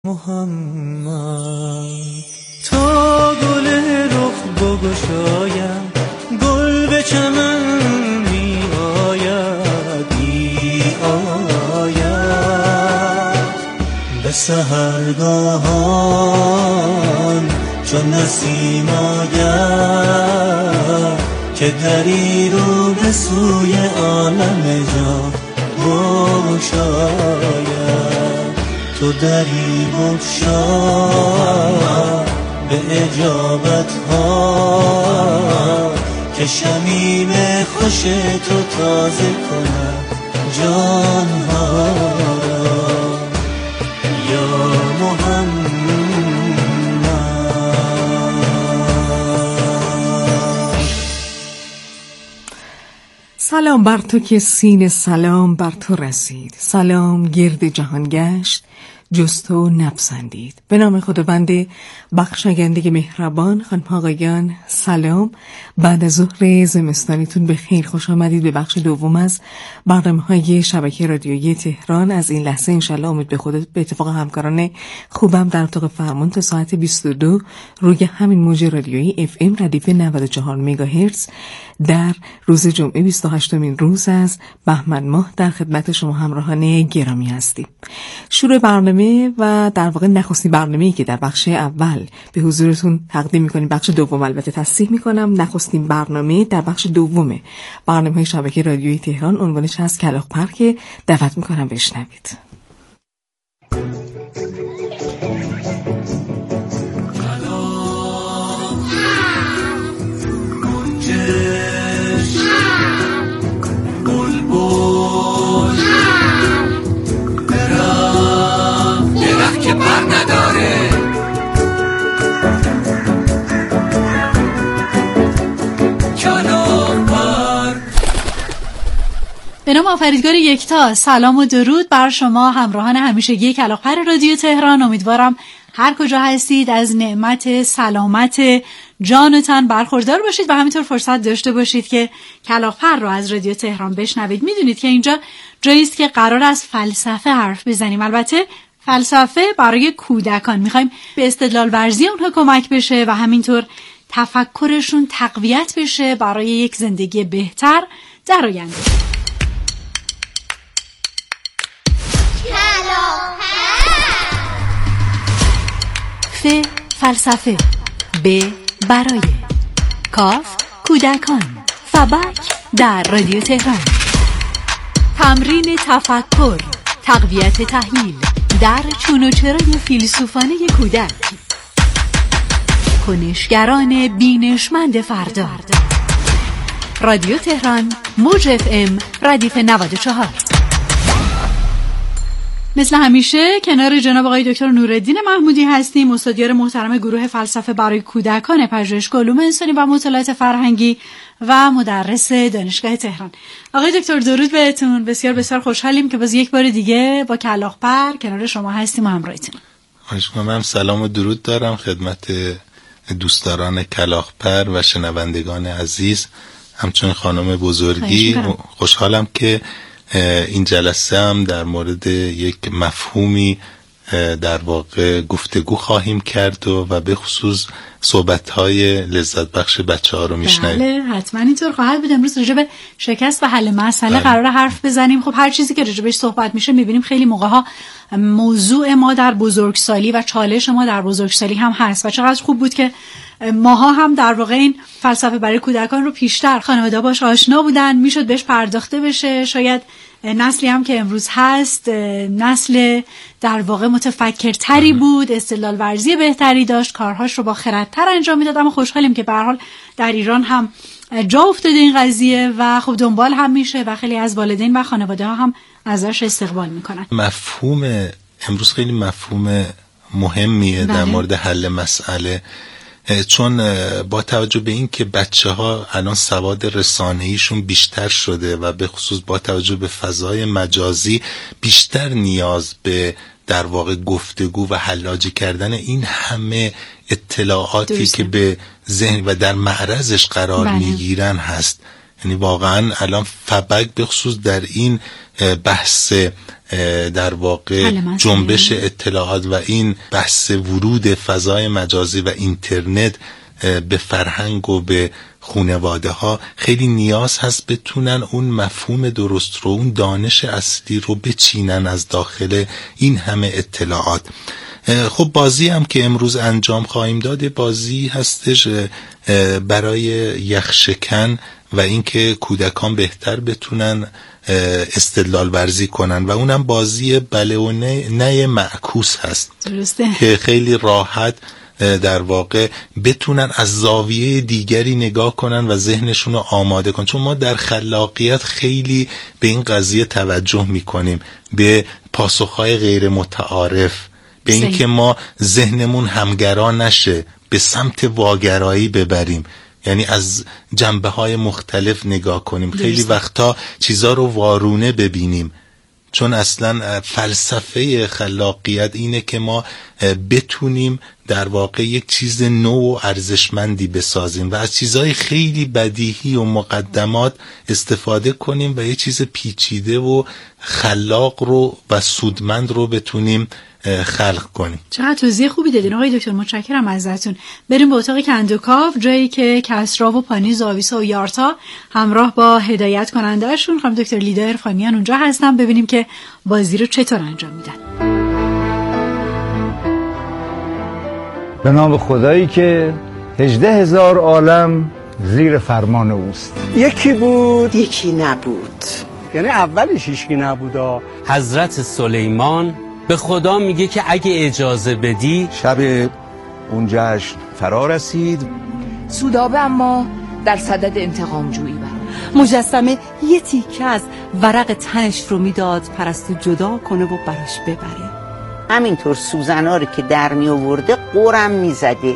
محمد تا گل رخ بگشایم گل به چمن می آید به سحرگاهان چون نسیم آید که دری رو به سوی عالم جان بگشاید تو دری بگشا به اجابت ها که شمیم خوش تو تازه کند جان ها یا محمد. سلام بر تو که سین سلام بر تو رسید، سلام گرد جهان گشت جز تو نپسندید. به نام خداوند بخشاینده مهربان. خانم آقایان سلام، بعد از ظهر زمستانیتون به خیر، خوش آمدید به بخش دوم از برنامه‌های شبکه رادیویی تهران. از این لحظه انشالله امید به خدا به اتفاق همکاران خوبم در اتاق فرمان تا ساعت 22 روی همین موج رادیویی FM ردیف 94 مگاهرتز در روز جمعه 28مین روز از بهمن ماه در خدمت شما همراهان گرامی هستیم. شروع برنامه و در واقع نخستین برنامه‌ای که در بخش اول به حضورتون تقدیم می‌کنیم، بخش دوم البته تصحیح می‌کنم، نخستین برنامه در بخش دوم برنامه‌های شبکه رادیویی تهران عنوانش هست کلاغ‌پر که دعوت می‌کنم بشنوید. به نام آفریدگار یکتا، سلام و درود بر شما همراهان همیشگی کلاغ‌پر رادیو تهران. امیدوارم هر کجا هستید از نعمت سلامت جان و تن برخوردار باشید و همینطور فرصت داشته باشید که کلاغ‌پر رو از رادیو تهران بشنوید. میدونید که اینجا جایی است که قرار است فلسفه حرف بزنیم، البته فلسفه برای کودکان. میخوایم به استدلال ورزی اونها کمک بشه و همینطور تفکرشون تقویت بشه برای یک زندگی بهتر در آینده. فلسفه، ب برای، کاف کودکان، فبک در رادیو تهران. تمرین تفکر، تقویت تحلیل در چون و چرای فیلسوفانه کودک. کنشگران بینشمند فردا. رادیو تهران، موج FM ردیف 94. مثل همیشه کنار جناب آقای دکتر نورالدین محمودی هستیم، استادیار محترم گروه فلسفه برای کودکان پژوهشگاه علوم انسانی و مطالعات فرهنگی و مدرس دانشگاه تهران. آقای دکتر درود بهتون، بسیار بسیار خوشحالیم که باز یک بار دیگه با کلاغ‌پر کنار شما هستیم و همراهتون. من سلام و درود دارم خدمت دوستداران کلاغ‌پر و شنوندگان عزیز، همچنین خانم بزرگی. خوشحالم که این جلسه هم در مورد یک مفهومی در واقع گفتگو خواهیم کرد و به خصوص صحبت‌های لذت بخش بچه‌ها رو میشنویم. بله حتما اینطور خواهد بود. امروز راجع به شکست و حل مسئله قراره حرف بزنیم. خب هر چیزی که راجع بهش صحبت میشه میبینیم خیلی موقع‌ها موضوع ما در بزرگسالی و چالش ما در بزرگسالی هم هست و چقدر خوب بود که ماها هم در واقع این فلسفه برای کودکان رو پیشتر خانواده باش آشنا بودن، میشد بهش پرداخته بشه. شاید نسلی هم که امروز هست نسل در واقع متفکرتری بود، استدلال ورزی بهتری داشت، کارهاش رو با خردتر انجام میداد. اما خوشحالیم که به هر حال در ایران هم جا افتاده این قضیه و خب دنبال هم میشه و خیلی از والدین و خانواده ها هم ازش استقبال میکنن. مفهوم امروز خیلی مفهوم مهمیه در مورد حل مسئله، چون با توجه به این که بچه‌ها الان سواد رسانه‌ایشون بیشتر شده و به خصوص با توجه به فضای مجازی بیشتر نیاز به در واقع گفتگو و حلاجی کردن این همه اطلاعاتی که به ذهن و در معرضش قرار میگیرن هست. یعنی واقعا الان فبک به خصوص در این بحث در واقع جنبش اطلاعات و این بحث ورود فضای مجازی و اینترنت به فرهنگ و به خانواده ها خیلی نیاز هست بتونن اون مفهوم درست رو، اون دانش اصلی رو بچینن از داخل این همه اطلاعات. خب بازی هم که امروز انجام خواهیم داد بازی هستش برای یخشکن و اینکه کودکان بهتر بتونن استدلال ورزی کنن و اونم بازی بله و نه معکوس هست. درسته. که خیلی راحت در واقع بتونن از زاویه دیگری نگاه کنن و ذهنشون رو آماده کنن، چون ما در خلاقیت خیلی به این قضیه توجه میکنیم، به پاسخهای غیر متعارف، به این که ما ذهنمون همگرا نشه، به سمت واگرایی ببریم، یعنی از جنبه‌های مختلف نگاه کنیم. خیلی وقتا چیزا رو وارونه ببینیم، چون اصلا فلسفه خلاقیت اینه که ما بتونیم در واقع یک چیز نو و ارزشمندی بسازیم و از چیزهای خیلی بدیهی و مقدمات استفاده کنیم و یک چیز پیچیده و خلاق رو و سودمند رو بتونیم خلق کنیم. چقدر توضیح خوبی دادین آقای دکتر، متشکرم ازتون. بریم به اتاق کندوکاو، جایی که کسرا و پانیز و آویسا و یارتا همراه با هدایت کنندهشون خانم دکتر لیدا عرفانیان اونجا هستن، ببینیم که بازی رو چطور انجام میدن. به نام خدایی که 18,000 عالم زیر فرمان اوست. یکی بود یکی نبود، یعنی اولش هیچکی نبودا. حضرت سلیمان به خدا میگه که اگه اجازه بدی. شب اون جشن فرا رسید. سودابه اما در صدد انتقام جویی بود. مجسمه یه تیکه از ورق تنش رو میداد پرستو جدا کنه و براش ببره. همینطور سوزنا رو که در می آورده قرم می زده.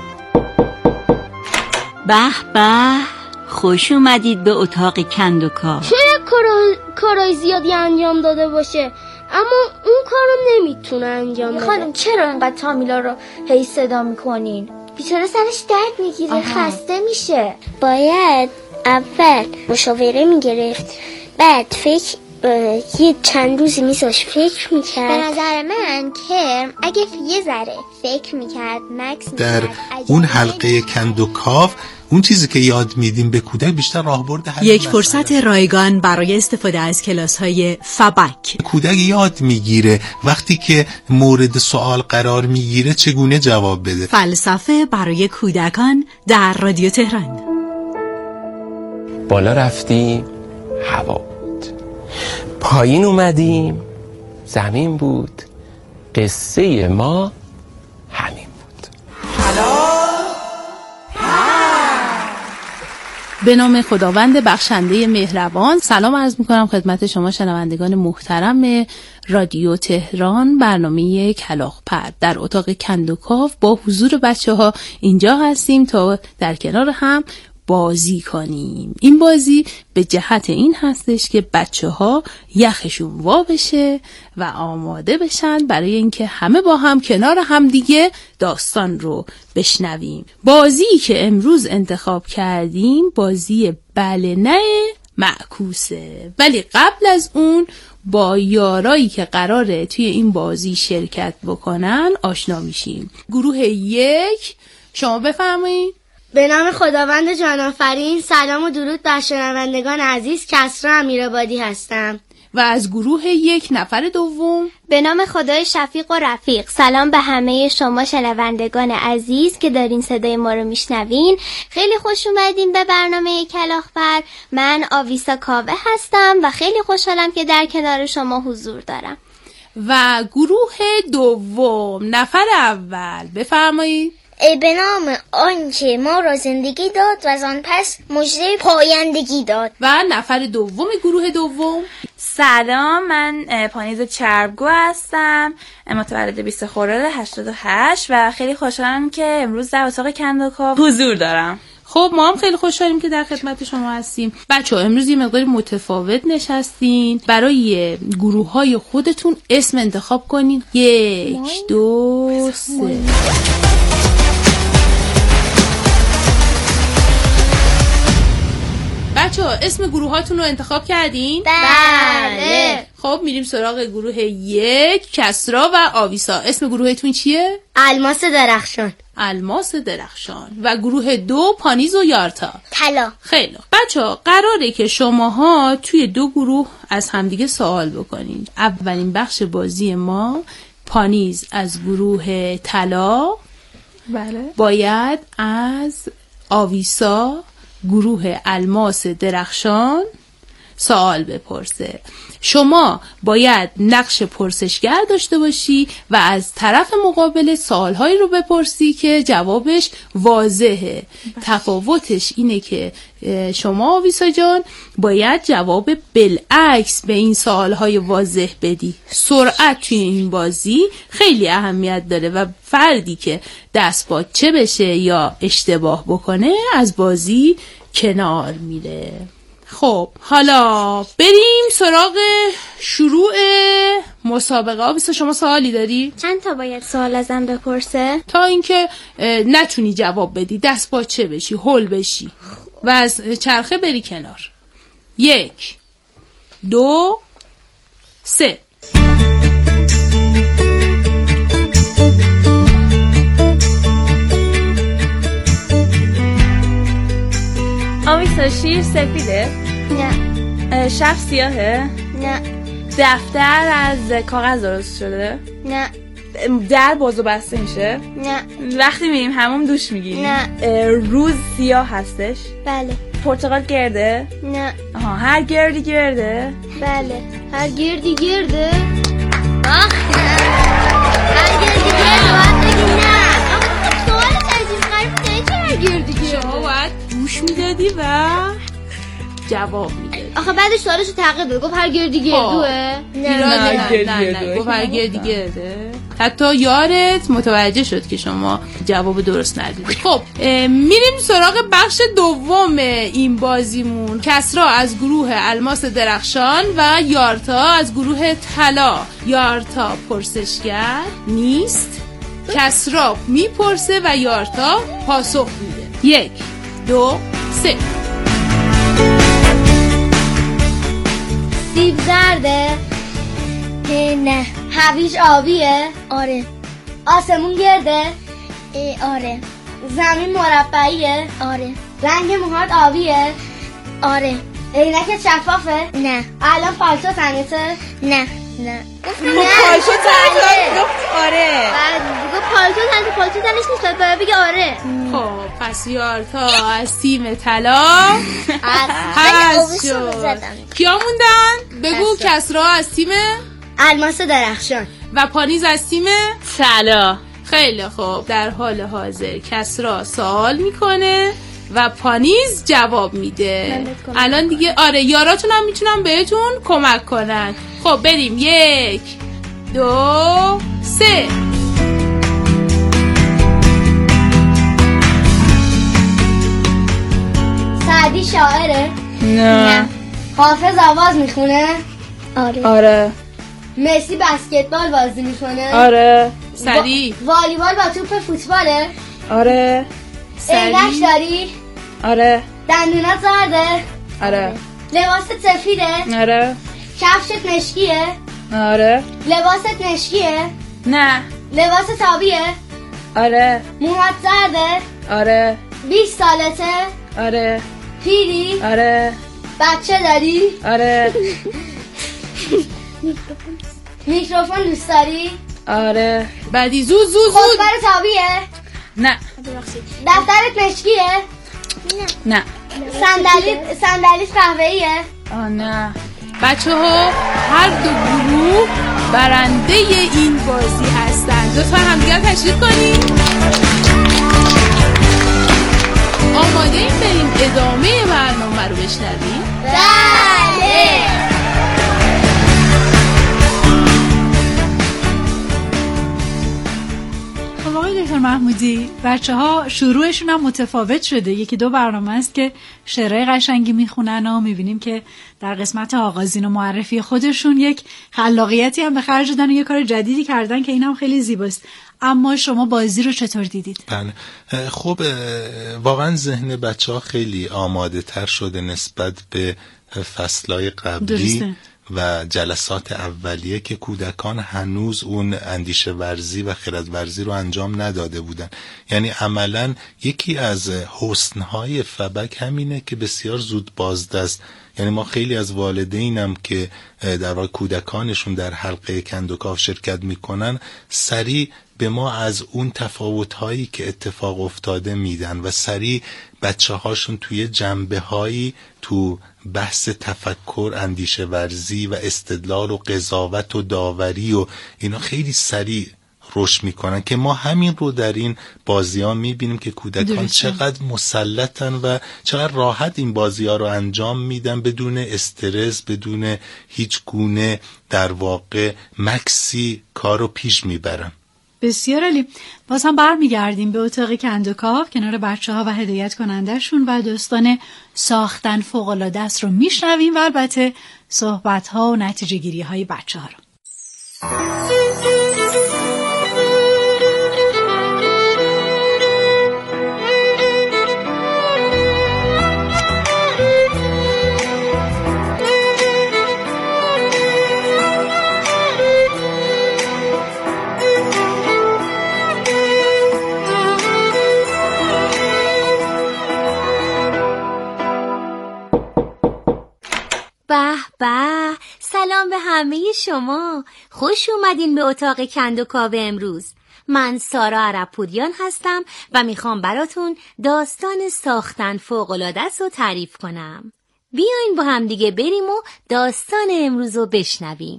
به به، خوش اومدید به اتاق کندوکاو. شاید کارای زیادی انجام داده باشه، اما اون کارم نمیتونه انجام بده. خانم چرا اینقدر تامیلا رو هی صدا میکنین؟ بیچاره سرش درد میگیره، خسته میشه. باید اول مشاوره میگرفت، بعد یه چند روزی میذاش فکر میکرد. به نظر من کرم اگه یه ذره فکر میکرد در اون حلقه کندوکاو اون چیزی که یاد میدیم به کودک بیشتر راهبرد حل یک فرصت رایگان برای استفاده از کلاس‌های فبک. کودک یاد میگیره وقتی که مورد سوال قرار میگیره چگونه جواب بده. فلسفه برای کودکان در رادیو تهران. بالا رفتیم هوا بود، پایین اومدیم زمین بود، قصه ما همین بود. به نام خداوند بخشنده مهربان. سلام عرض میکنم خدمت شما شنوندگان محترم رادیو تهران. برنامه کلاغ‌پر در اتاق کندوکاو با حضور بچه‌ها اینجا هستیم تا در کنار هم بازی کنیم. این بازی به جهت این هستش که بچه‌ها یخشون وا بشه و آماده بشن برای اینکه همه با هم کنار هم دیگه داستان رو بشنویم. بازی که امروز انتخاب کردیم بازی بله نه معکوسه، ولی قبل از اون با یارایی که قراره توی این بازی شرکت بکنن آشنا میشیم. گروه 1 شما بفرمایید. به نام خداوند جان آفرین، سلام و درود بر شنوندگان عزیز، کسرا امیرآبادی هستم. و از گروه 1 نفر دوم، به نام خدای شفیق و رفیق، سلام به همه شما شنوندگان عزیز که دارین صدای ما رو میشنوین. خیلی خوش اومدین به برنامه کلاغ‌پر. من آویسا کاوه هستم و خیلی خوشحالم که در کنار شما حضور دارم. و گروه دوم نفر اول بفرمایید. به نام آنچه ما را زندگی داد و از آن پس مژده پایندگی داد. و نفر دوم گروه دوم، سلام، من پانیز چربگو هستم، متولد 20 خرداد 88 و خیلی خوشحالم که امروز در اتاق کندوکاو حضور دارم. خب ما هم خیلی خوشحالیم که در خدمت شما هستیم. بچه‌ها امروز یه مقداری متفاوت نشستین. برای گروه‌های خودتون اسم انتخاب کنین. 1 2 3. بچه‌ها اسم گروهاتون رو انتخاب کردین؟ بله. خب میریم سراغ گروه 1 کسرا و آویسا. اسم گروهتون چیه؟ الماس درخشان. الماس درخشان. و گروه 2 پانیز و یارتا. طلا. خیلی بچه‌ها قراره که شماها توی 2 گروه از همدیگه سوال بکنین. اولین بخش بازی ما پانیز از گروه طلا بله باید از آویسا گروه الماس درخشان سوال بپرسه. شما باید نقش پرسشگر داشته باشی و از طرف مقابل سوالهایی رو بپرسی که جوابش واضحه. تفاوتش اینه که شما آویسا جان باید جواب بالعکس به این سوالهای واضح بدی. سرعت توی این بازی خیلی اهمیت داره و فردی که دست باچه بشه یا اشتباه بکنه از بازی کنار میره. خب حالا بریم سراغ شروع مسابقه. آبیسا شما سوالی داری؟ چند تا باید سوال ازم بپرسه؟ تا اینکه نتونی جواب بدی، دست باچه بشی، هول بشی و از چرخه بری کنار. 1 2 3. آویسا شیر سفیده؟ نه. شب سیاهه؟ نه. دفتر از کاغذ درست شده؟ نه. در باز و بسته میشه؟ نه. وقتی میریم هموم دوش میگیریم؟ نه. روز سیاه هستش؟ بله. پرتقال گرده؟ نه. آها هر گردی گرده؟ بله. هر گردی گرده؟ هر گردی گرده باید بگی نه. آخه سوال عجیب غریب چرا هر گردی گرده؟ شما باید گوش میدادی و جواب میدادی. آخه بعدش سوالشو تغییر داد، گفت هر گردی گردوه. نه گفت هر گردی گرده. حتی یارت متوجه شد که شما جواب درست ندیدید. خب میریم سراغ بخش دوم این بازیمون. کسرا از گروه الماس درخشان و یارتا از گروه طلا. یارتا پرسشگر نیست، کسرا میپرسه و یارتا پاسخ میده. 1 2 3. سیب زرده؟ نه. هویج آبیه؟ آره. آسمون گرده؟ آره. زمین مربعیه؟ آره. رنگ موهات آبیه؟ آره. عینکت شفافه؟ نه. الان پالتو تنته؟ نه. نه. پالتو تنته؟ آره. گفت پالتو تنش نیست، باید بگه آره. خب پس یارتا از تیم طلا هست شد. کیا موندن؟ بگو. کسرا از تیم الماس درخشان و پانیز از تیم طلا. خیلی خوب. در حال حاضر کسرا سوال میکنه و پانیز جواب میده. الان دیگه آره یاراتون هم میتونن بهتون کمک کنن. خب بریم. 1 2 3. سعدی شاعره؟ نه. حافظ آواز میخونه؟ آره. مسی بسکتبال بازی میکنه؟ آره. سری. والیبال با توپ فوتباله؟ آره. عینک داری؟ آره. دندونات زرده؟ آره. لباست سفیده؟ آره. کفشت مشکیه؟ آره. لباست مشکیه؟ نه. لباس تابیه؟ آره. موهات زرده؟ آره. 20 سالته؟ آره. پیری؟ آره. بچه داری؟ آره. میکروفون دوست داری؟ آره. بعدی زود. خودکار تابیه؟ نه. دفترت مشکیه؟ نه. صندلیت قهوه‌ایه؟ نه. بچه ها هر 2 گروه برنده این بازی هستن. لطفا همدیگر تشویق کنیم. آماده این بریم ادامه برنامه رو بشنویم؟ بله. خب آقای دکتر محمودی، بچه‌ها شروعشون هم متفاوت شده. 1-2 برنامه است که شعرهای قشنگی میخونن و میبینیم که در قسمت آغازین و معرفی خودشون یک خلاقیتی هم به خرج دادن و یک کار جدیدی کردن که این هم خیلی زیباست. اما شما بازی رو چطور دیدید؟ بله خب واقعا ذهن بچه‌ها خیلی آماده تر شده نسبت به فصلهای قبلی. درسته. و جلسات اولیه که کودکان هنوز اون اندیشه ورزی و خرد ورزی رو انجام نداده بودن. یعنی عملا یکی از حسنهای فبک همینه که بسیار زود بازدست. یعنی ما خیلی از والدینم که در واقع کودکانشون در حلقه کندوکاو شرکت میکنن سریع به ما از اون تفاوت‌هایی که اتفاق افتاده میدن و سریع بچه‌هاشون توی جنبه‌هایی تو بحث تفکر، اندیشه ورزی و استدلال و قضاوت و داوری و اینا خیلی سریع رشد میکنن که ما همین رو در این بازی‌ها میبینیم که کودکان چقدر مسلطن و چقدر راحت این بازی‌ها رو انجام میدن بدون استرس، بدون هیچ گونه در واقع مکسی کار رو پیش میبرن. بسیار عالی. باز هم برمیگردیم به اتاق کندوکاو کنار بچه‌ها و هدایت کنندشون و داستان ساختن فوق‌العاده است رو میشنویم و البته صحبت‌ها و نتیجه گیری‌های بچه‌ها رو. به به، سلام به همه شما. خوش اومدین به اتاق کندوکاو امروز. من سارا عرب‌پوریان هستم و میخوام براتون داستان ساختن فوق‌العاده‌ست رو تعریف کنم. بیاین با هم دیگه بریم و داستان امروز رو بشنویم.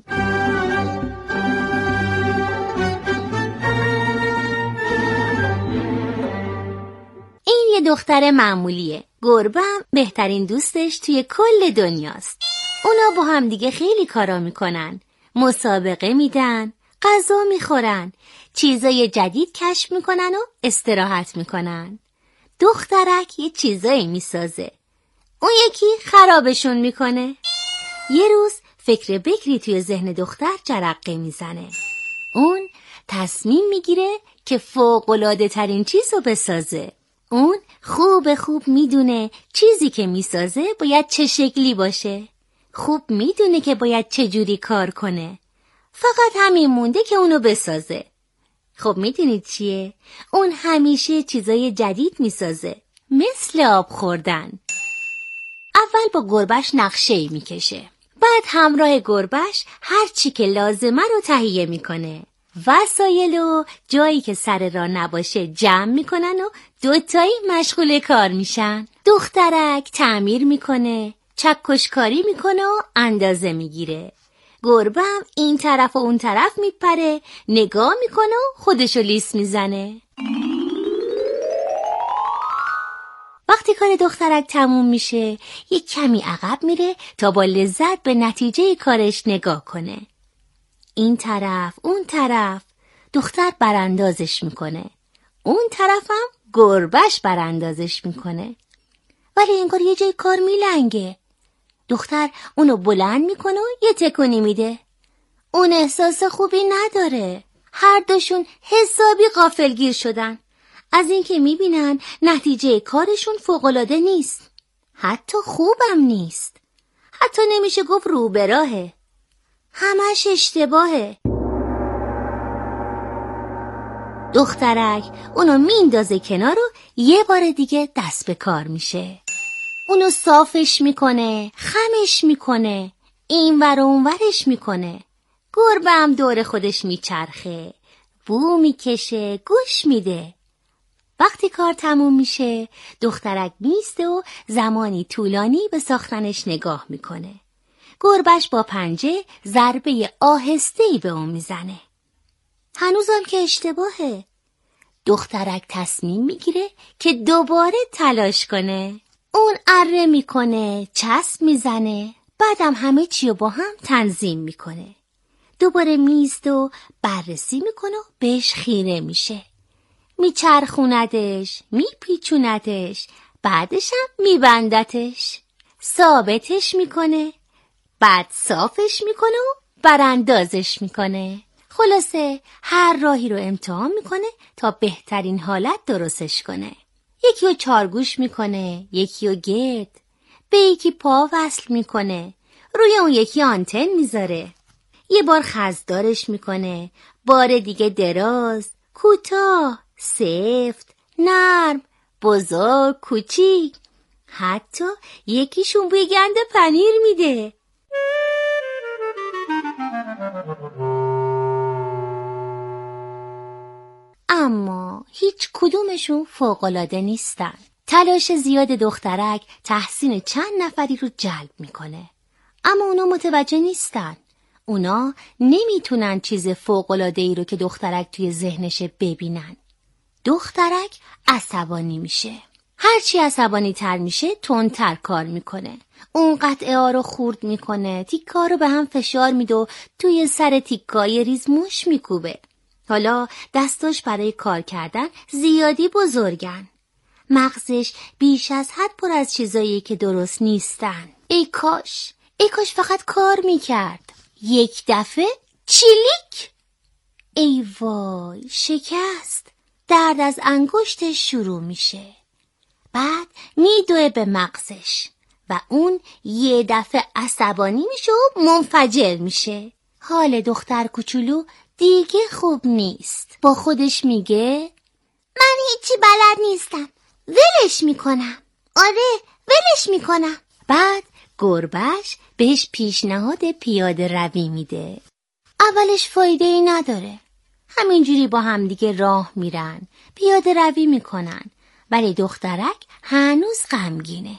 این یه دختر معمولیه. گربه‌م بهترین دوستش توی کل دنیاست. اونا با هم دیگه خیلی کارا میکنن. مسابقه میدن، غذا میخورن، چیزای جدید کشف میکنن و استراحت میکنن. دخترک یه چیزایی میسازه، اون یکی خرابشون میکنه. یه روز فکر بکری توی ذهن دختر جرقه میزنه. اون تصمیم میگیره که فوق‌العاده ترین چیزو بسازه. اون خوب میدونه چیزی که میسازه باید چه شکلی باشه. خوب میدونه که باید چه جوری کار کنه. فقط همین مونده که اونو بسازه. خب میدونید چیه؟ اون همیشه چیزای جدید میسازه، مثل آب خوردن. اول با گربه‌اش نقشه‌ای میکشه. بعد همراه گربه‌اش هر چی که لازمه رو تهیه میکنه. وسایل و جایی که سر راه نباشه جمع میکنن و دوتایی مشغول کار میشن. دخترک تعمیر میکنه، چکشکاری میکنه و اندازه میگیره. گربه هم این طرف و اون طرف میپره، نگاه میکنه و خودشو لیس میزنه. وقتی کار دخترک تموم میشه، یک کمی عقب میره تا با لذت به نتیجه کارش نگاه کنه. این طرف اون طرف دختر براندازش میکنه، اون طرف هم گربهش براندازش میکنه. ولی انگار یه جای کار میلنگه. دختر اونو بلند میکنه و یه تکونی میده. اون احساس خوبی نداره. هر دوشون حسابی غافلگیر شدن از اینکه میبینن نتیجه کارشون فوق‌العاده نیست، حتی خوبم نیست، حتی نمیشه گفت رو به راهه، همش اشتباهه. دخترک اونو میندازه کنار و یه بار دیگه دست به کار میشه. اونو صافش میکنه، خمش میکنه، این ور و اون ورش میکنه. گربه هم دور خودش میچرخه، بو میکشه، گوش میده. وقتی کار تموم میشه، دخترک میسته و زمانی طولانی به ساختنش نگاه میکنه. گربهش با پنجه ضربه آهسته‌ای به اون میزنه. هنوزم که اشتباهه. دخترک تصمیم میگیره که دوباره تلاش کنه. اون اره میکنه، چسب میزنه، بعدم همه چی رو با هم تنظیم میکنه. دوباره میسته و بررسی میکنه و بهش خیره میشه. میچرخوندش، میپیچوندش، بعدش هم میبندتش، ثابتش میکنه، بعد صافش میکنه و براندازش میکنه. خلاصه هر راهی رو امتحان میکنه تا بهترین حالت درستش کنه. یکی رو چارگوش میکنه، یکی رو گرد، به یکی پا وصل میکنه، روی اون یکی آنتن میذاره. یه بار خزدارش میکنه، بار دیگه دراز، کوتاه، سفت، نرم، بزرگ، کوچیک. حتی یکیشون بوی گند پنیر میده. اما هیچ کدومشون فوق‌العاده نیستن. تلاش زیاد دخترک تحسین چند نفری رو جلب میکنه. اما اونا متوجه نیستن. اونا نمیتونن چیز فوق‌العاده‌ای رو که دخترک توی ذهنش ببینن. دخترک عصبانی میشه. هرچی عصبانی تر میشه تندتر کار میکنه. اون قطعه ها رو خورد میکنه، تیکه ها رو به هم فشار میده و توی سر تیکه های ریز موش میکوبه. حالا دستاش برای کار کردن زیادی بزرگن. مغزش بیش از حد پر از چیزایی که درست نیستن. ای کاش فقط کار میکرد. یک دفعه چیلیک! ای وای، شکست. درد از انگشتش شروع میشه. بعد میدوه به مغزش و اون یه دفعه عصبانی میشه و منفجر میشه. حال دختر کوچولو دیگه خوب نیست. با خودش میگه من هیچی بلد نیستم، ولش میکنم. آره، ولش میکنم. بعد گربهش بهش پیشنهاد پیاده روی میده. اولش فایده ای نداره. همینجوری با هم دیگه راه میرن، پیاده روی میکنن. ولی دخترک هنوز غمگینه.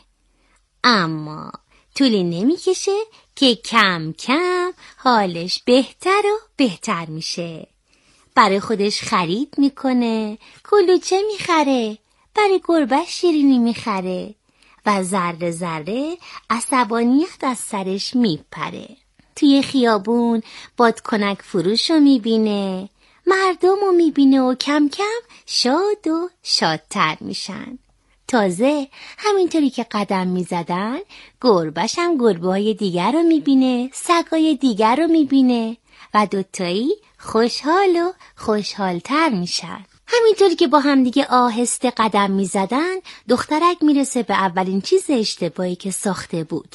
اما طولی نمیکشه که کم کم حالش بهتر و بهتر میشه. برای خودش خرید میکنه، کلوچه میخره، برای گربه شیرینی میخره و ذره ذره عصبانیت از سرش میپره. توی خیابون بادکنک فروش رو میبینه، مردم رو میبینه و کم کم شاد و شادتر میشن. تازه همینطوری که قدم میزدن گربه‌ش هم گربه‌های دیگر رو میبینه، سگای دیگر رو میبینه و دوتایی خوشحال و خوشحالتر میشن. همینطوری که با هم دیگه آهسته قدم میزدن دخترک میرسه به اولین چیز اشتباهی که ساخته بود.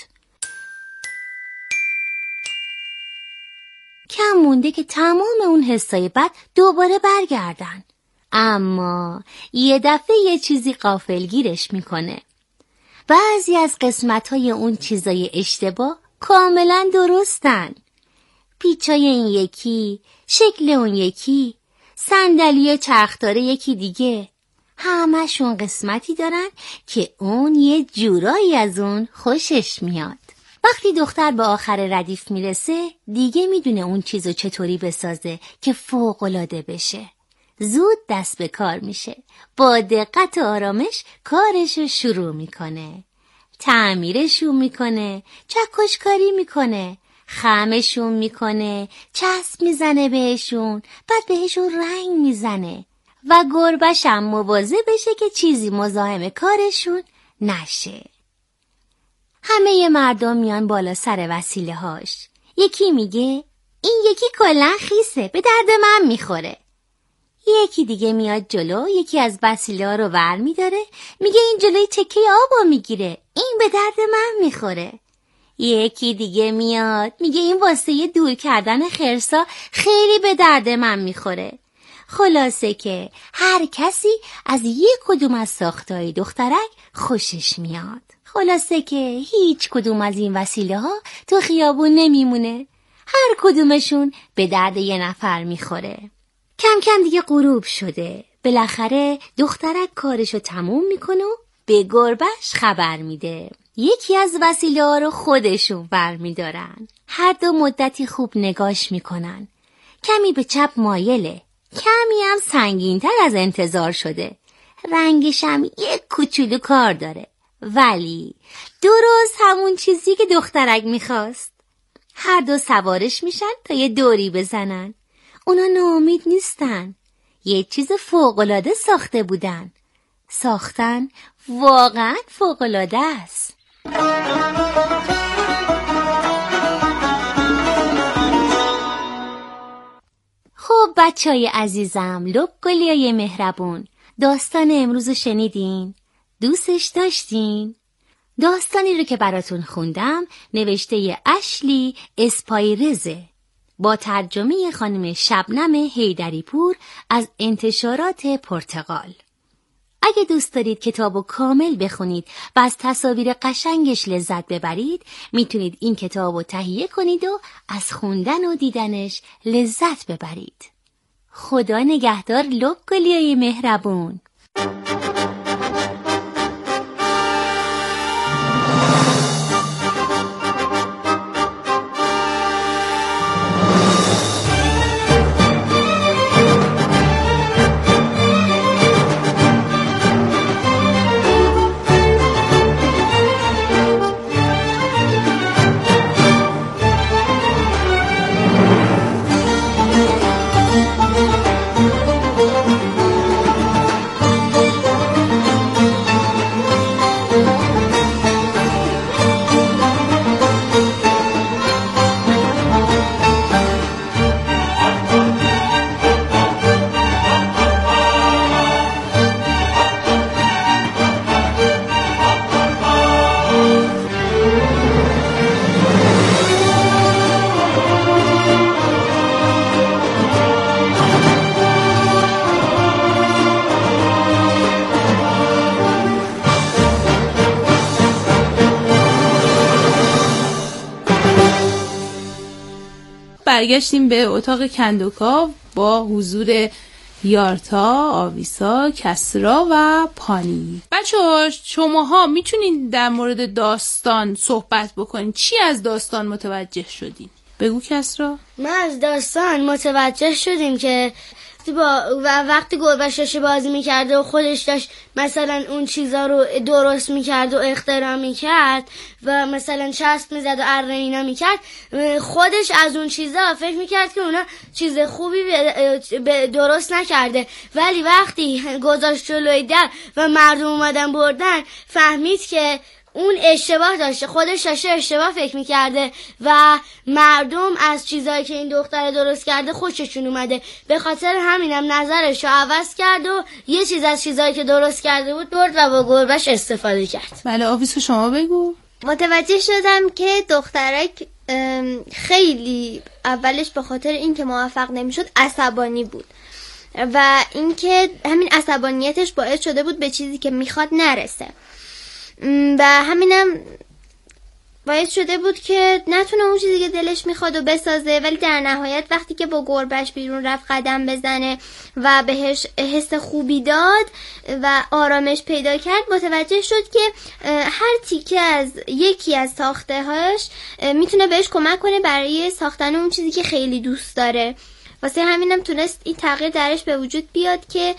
کم مونده که تمام اون حسای بد دوباره برگردن. اما یه دفعه یه چیزی غافلگیرش میکنه. بعضی از قسمت‌های اون چیزای اشتباه کاملا درستن. پیچای این یکی، شکل اون یکی، صندلی چرخدار یکی دیگه، همشون قسمتی دارن که اون یه جورایی از اون خوشش میاد. وقتی دختر به آخر ردیف میرسه دیگه میدونه اون چیزو چطوری بسازه که فوق‌العاده بشه. زود دست به کار میشه. با دقت و آرامش کارشو شروع میکنه. تعمیرشون میکنه، چکشکاری میکنه، خمشون میکنه، چسب میزنه بهشون، بعد بهشون رنگ میزنه و گربه‌ش هم مواظب بشه که چیزی مزاحم کارشون نشه. همه مردم میان بالا سر وسیله هاش. یکی میگه این یکی کلن خیسه، به درد من میخوره. یکی دیگه میاد جلو، یکی از وسیله ها رو ور میداره، میگه این جلوی تکه آبو میگیره، این به درد من میخوره. یکی دیگه میاد میگه این واسه دور کردن خرسا خیلی به درد من میخوره. خلاصه که هر کسی از یک کدوم از ساختای دخترک خوشش میاد. خلاصه که هیچ کدوم از این وسیله ها تو خیابون نمیمونه. هر کدومشون به درد یه نفر میخوره. کم کم دیگه غروب شده. بالاخره دخترک کارشو تموم میکنه و به گربه‌ش خبر میده. یکی از وسیله ها رو خودشون برمیدارن. هر دو مدتی خوب نگاش میکنن. کمی به چپ مایله، کمی هم سنگین‌تر از انتظار شده. رنگش هم یک کوچولو کار داره، ولی درست همون چیزی که دخترک میخواست. هر دو سوارش میشن تا یه دوری بزنن. اونا ناامید نیستن. یه چیز فوق‌العاده ساخته بودن. ساختن واقعا فوق‌العاده است. خب بچهای عزیزم، لب گلیای مهربون، داستان امروز شنیدین؟ دوستش داشتین؟ داستانی رو که براتون خوندم نوشته اشلی اسپایرزه با ترجمه خانم شبنم حیدری پور از انتشارات پرتغال. اگه دوست دارید کتابو کامل بخونید و از تصاویر قشنگش لذت ببرید، میتونید این کتابو تهیه کنید و از خوندن و دیدنش لذت ببرید. خدا نگهدار لب گلیای مهربون. برگشتیم به اتاق کندوکاو با حضور یارتا، آویسا، کسرا و پانی. بچه‌ها شماها میتونین در مورد داستان صحبت بکنین. چی از داستان متوجه شدین؟ بگو کسرا. ما از داستان متوجه شدیم که وقتی گربه‌ش داشت بازی میکرده و خودش داشت مثلا اون چیزا رو درست میکرد و اختراع میکرد و مثلا چسب میزد و اره اینا میکرد، خودش از اون چیزا فکر میکرد که اونا چیز خوبی درست نکرده، ولی وقتی گذاشت جلوی در و مردم اومدن بردن فهمید که اون اشتباه داشته، خودش داشته اشتباه فکر میکرده و مردم از چیزایی که این دختر درست کرده خوششون اومده، به خاطر همینم نظرش رو عوض کرد و یه چیز از چیزایی که درست کرده بود برد و با گربهش استفاده کرد. بله آویسو شما بگو. متوجه شدم که دخترک خیلی اولش به خاطر اینکه موفق نمیشد عصبانی بود و اینکه همین عصبانیتش باعث شده بود به چیزی که میخواد نرسه و همینم باعث شده بود که نتونه اون چیزی که دلش میخواد و بسازه، ولی در نهایت وقتی که با گربهش بیرون رفت قدم بزنه و بهش حس خوبی داد و آرامش پیدا کرد، متوجه شد که هر تیکه از یکی از ساخته هاش میتونه بهش کمک کنه برای ساختن اون چیزی که خیلی دوست داره. واسه همینم تونست این تغییر درش به وجود بیاد که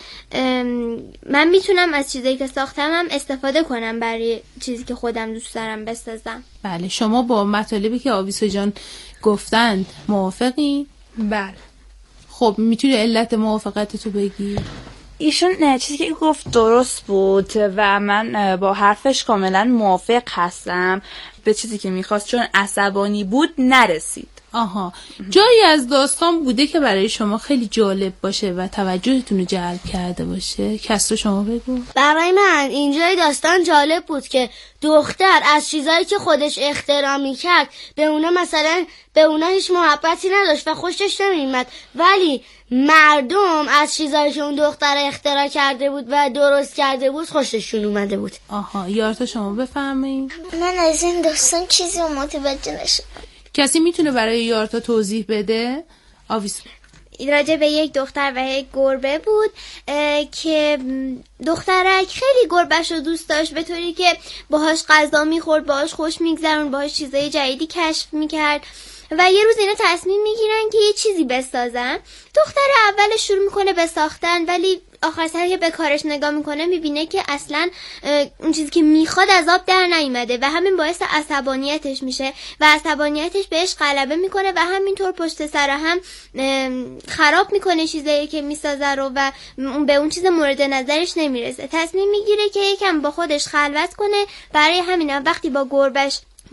من میتونم از چیزایی که ساختمم استفاده کنم برای چیزی که خودم دوست دارم بسازم. بله شما با مطالبی که آویسا جان گفتند موافقی؟ بله. خب میتونی علت موافقتتو بگی؟ ایشون چیزی که گفت درست بود و من با حرفش کاملا موافق هستم. به چیزی که میخواست چون عصبانی بود نرسید. آها، جایی از داستان بوده که برای شما خیلی جالب باشه و توجهتون رو جلب کرده باشه؟ کسرا شما بگو. برای من اینجای داستان جالب بود که دختر از چیزایی که خودش اختراع میکرد به اونا هیچ محبتی نداشت و خوشش نمیومد، ولی مردم از چیزایی که اون دختر اختراع کرده بود و درست کرده بود خوششون اومده بود. آها، یارتا شما بفرمایید. من از این داستان چیزی رو متوجه نشدم. کسی میتونه برای یارتا توضیح بده؟ آویسا. راجع به یک دختر و یک گربه بود که دخترک خیلی گربهش رو دوست داشت، به طوری که باهاش غذا میخورد، باهاش خوش میگذرون، باهاش چیزای جدیدی کشف میکرد و یه روز اینا تصمیم میگیرن که یه چیزی بسازن. دختر اولش شروع میکنه به ساختن، ولی آخر سر که به کارش نگاه میکنه میبینه که اصلا اون چیزی که میخواد از آب در نیومده و همین باعث عصبانیتش میشه و عصبانیتش بهش غلبه میکنه و همینطور پشت سر هم خراب میکنه چیزایی که میسازه رو و به اون چیز مورد نظرش نمیرسه. تصمیم میگیره که یکم با خودش خلوت کنه. برای همین وقتی با گربهش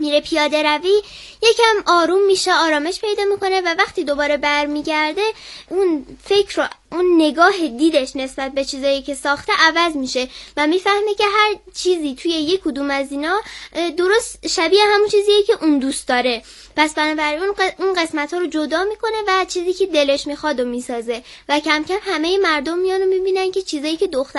میره پیاده روی یکم آروم میشه، آرامش پیدا میکنه و وقتی دوباره برمیگرده اون فکر رو، اون نگاه دیدش نسبت به چیزایی که ساخته عوض میشه و میفهمه که هر چیزی توی یک کدوم از اینا درست شبیه همون چیزیه که اون دوست داره. پس بنابراین اون قسمت ها رو جدا میکنه و چیزی که دلش میخواد و میسازه و کم کم همه مردم میان و میبینن که چیزایی که دختر